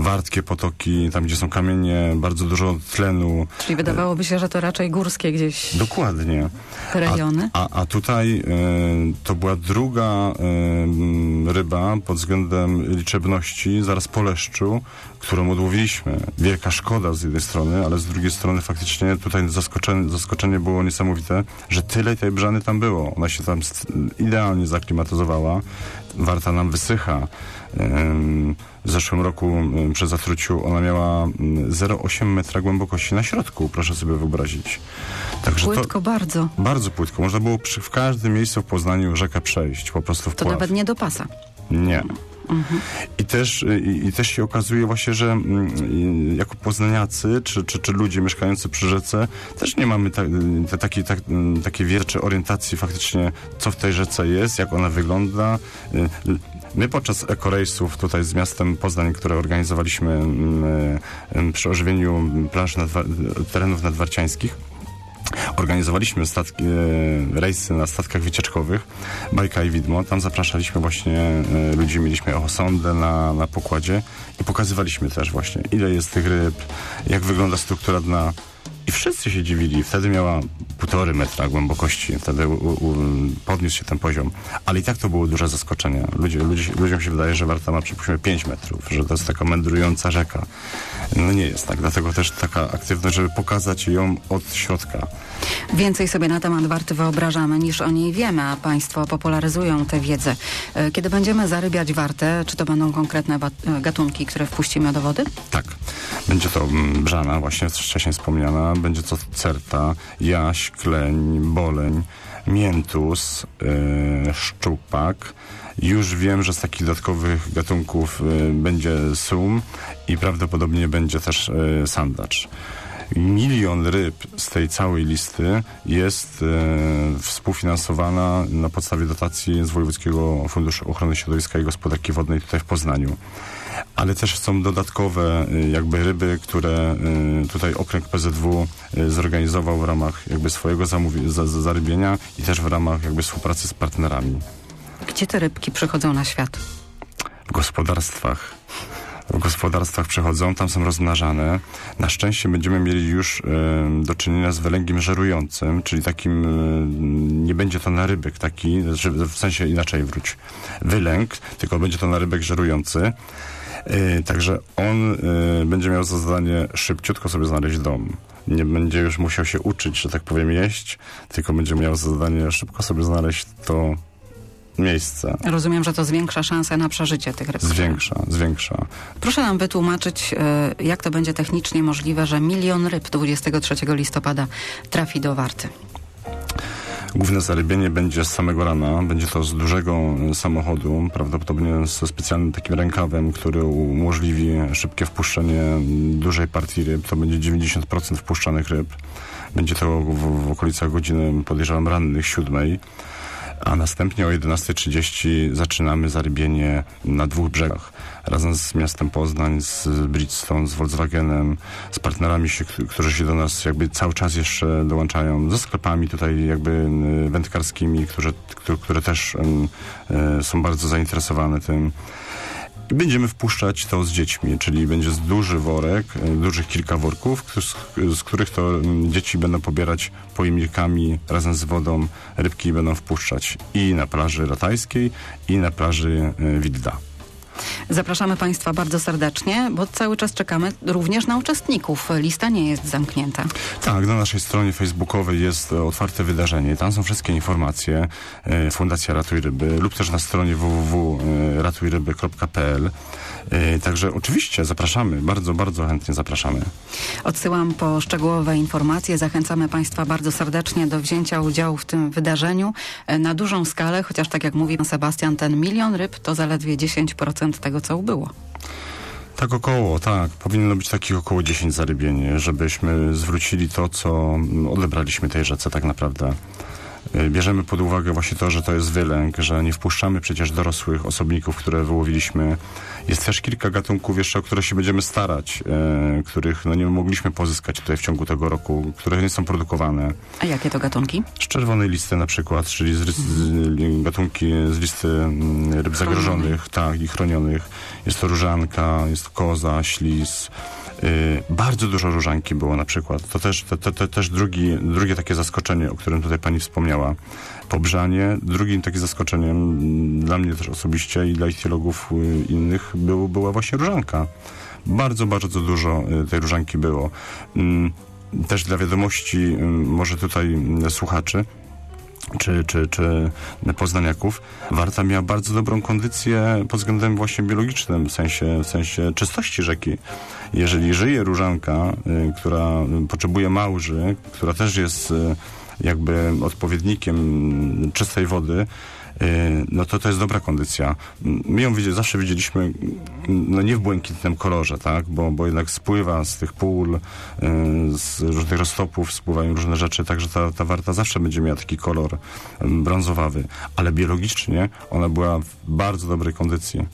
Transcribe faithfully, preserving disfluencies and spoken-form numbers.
wartkie potoki, tam gdzie są kamienie, bardzo dużo tlenu. Czyli wydawałoby się, że to raczej górskie gdzieś Dokładnie. te rejony. A, a, a tutaj y, to była druga y, ryba pod względem liczebności, zaraz po leszczu, którą odłowiliśmy. Wielka szkoda z jednej strony, ale z drugiej strony faktycznie tutaj zaskoczenie, zaskoczenie było niesamowite, że tyle tej brzany tam było. Ona się tam idealnie zaklimatyzowała. Warta nam wysycha. W zeszłym roku przy zatruciu ona miała zero przecinek osiem metra głębokości na środku, proszę sobie wyobrazić. Także płytko to, bardzo. Bardzo płytko. Można było przy, w każdym miejscu w Poznaniu rzekę przejść, po prostu w To pław. nawet nie do pasa. Nie. Mhm. I, też, i, I też się okazuje właśnie, że y, jako poznaniacy, czy, czy, czy ludzie mieszkający przy rzece, też nie mamy ta, ta, takiej ta, takiej wiedzy, czy orientacji faktycznie, co w tej rzece jest, jak ona wygląda. Y, My podczas ekorejsów tutaj z miastem Poznań, które organizowaliśmy y, y, przy ożywieniu plaż nadwa- terenów nadwarciańskich, organizowaliśmy statki, e, rejsy na statkach wycieczkowych Bajka i Widmo. Tam zapraszaliśmy właśnie e, ludzi, mieliśmy echosondę na, na pokładzie i pokazywaliśmy też właśnie, ile jest tych ryb, jak wygląda struktura dna. I wszyscy się dziwili. Wtedy miała półtory metra głębokości. Wtedy u, u, podniósł się ten poziom. Ale i tak to było duże zaskoczenie. Ludzie, ludzie, ludziom się wydaje, że Warta ma przypuśćmy pięć metrów, że to jest taka mędrująca rzeka. No nie jest tak. Dlatego też taka aktywność, żeby pokazać ją od środka. Więcej sobie na temat Warty wyobrażamy, niż o niej wiemy, a państwo popularyzują tę wiedzę. Kiedy będziemy zarybiać Wartę, czy to będą konkretne gatunki, które wpuścimy do wody? Tak. Będzie to brzana, właśnie wcześniej wspomniana. Będzie to certa, jaś, kleń, boleń, miętus, yy, szczupak. Już wiem, że z takich dodatkowych gatunków yy, będzie sum i prawdopodobnie będzie też yy, sandacz. Milion ryb z tej całej listy jest e, współfinansowana na podstawie dotacji z Wojewódzkiego Funduszu Ochrony Środowiska i Gospodarki Wodnej tutaj w Poznaniu. Ale też są dodatkowe e, jakby ryby, które e, tutaj okręg P Z W e, zorganizował w ramach jakby swojego zamówi- za, za zarybienia i też w ramach jakby współpracy z partnerami. Gdzie te rybki przychodzą na świat? W gospodarstwach. W gospodarstwach przechodzą, tam są rozmnażane. Na szczęście będziemy mieli już e, do czynienia z wylęgiem żerującym, czyli takim, e, nie będzie to narybek taki, w sensie inaczej wróć, wylęk, tylko będzie to narybek żerujący. E, także on e, będzie miał za zadanie szybciutko sobie znaleźć dom. Nie będzie już musiał się uczyć, że tak powiem, jeść, tylko będzie miał za zadanie szybko sobie znaleźć to miejsce. Rozumiem, że to zwiększa szanse na przeżycie tych ryb. Zwiększa, zwiększa. Proszę nam wytłumaczyć, jak to będzie technicznie możliwe, że milion ryb dwudziestego trzeciego listopada trafi do Warty. Główne zarybienie będzie z samego rana. Będzie to z dużego samochodu, prawdopodobnie ze specjalnym takim rękawem, który umożliwi szybkie wpuszczenie dużej partii ryb. To będzie dziewięćdziesiąt procent wpuszczanych ryb. Będzie to w, w okolicach godziny, podejrzewam, rannych, siódmej. A następnie o jedenasta trzydzieści zaczynamy zarybienie na dwóch brzegach. Razem z miastem Poznań, z Bridgestone, z Volkswagenem, z partnerami, się, którzy się do nas jakby cały czas jeszcze dołączają, ze sklepami tutaj jakby wędkarskimi, które, które też um, są bardzo zainteresowane tym. I będziemy wpuszczać to z dziećmi, czyli będzie duży worek, dużych kilka worków, z, z których to dzieci będą pobierać pojemnikami razem z wodą, rybki będą wpuszczać i na plaży Ratajskiej, i na plaży Wilda. Zapraszamy Państwa bardzo serdecznie, bo cały czas czekamy również na uczestników. Lista nie jest zamknięta. Tak, na naszej stronie facebookowej jest otwarte wydarzenie. Tam są wszystkie informacje. Fundacja Ratuj Ryby lub też na stronie w w w kropka ratuj ryby kropka p l. Także oczywiście zapraszamy, bardzo, bardzo chętnie zapraszamy. Odsyłam po szczegółowe informacje. Zachęcamy Państwa bardzo serdecznie do wzięcia udziału w tym wydarzeniu na dużą skalę, chociaż tak jak mówi pan Sebastian, ten milion ryb to zaledwie dziesięć procent tego, co ubyło. Tak około, tak. Powinno być takich około dziesięć zarybień, żebyśmy zwrócili to, co odebraliśmy tej rzece tak naprawdę. Bierzemy pod uwagę właśnie to, że to jest wylęk, że nie wpuszczamy przecież dorosłych osobników, które wyłowiliśmy. Jest też kilka gatunków jeszcze, o które się będziemy starać, e, których no, nie mogliśmy pozyskać tutaj w ciągu tego roku, które nie są produkowane. A jakie to gatunki? Z czerwonej listy na przykład, czyli z, z, gatunki z listy mm, ryb zagrożonych, tak, i chronionych. Jest to różanka, jest to koza, ślis. Yy, bardzo dużo różanki było na przykład. To też, to, to, to też drugi, drugie takie zaskoczenie, o którym tutaj pani wspomniała. Pobrzanie. Drugim takim zaskoczeniem dla mnie też osobiście i dla ichtiologów yy, innych był, była właśnie różanka. Bardzo, bardzo dużo yy, tej różanki było. Yy, też dla wiadomości yy, może tutaj yy, słuchaczy, czy, czy, czy poznaniaków, Warta miała bardzo dobrą kondycję pod względem właśnie biologicznym, w sensie, w sensie czystości rzeki. Jeżeli żyje różanka, y, która potrzebuje małży, która też jest y, jakby odpowiednikiem czystej wody, no to to jest dobra kondycja. My ją widzi, zawsze widzieliśmy no nie w błękitnym kolorze, tak, bo, bo jednak spływa z tych pól, z różnych roztopów spływają różne rzeczy, także ta, ta Warta zawsze będzie miała taki kolor brązowawy, ale biologicznie ona była w bardzo dobrej kondycji.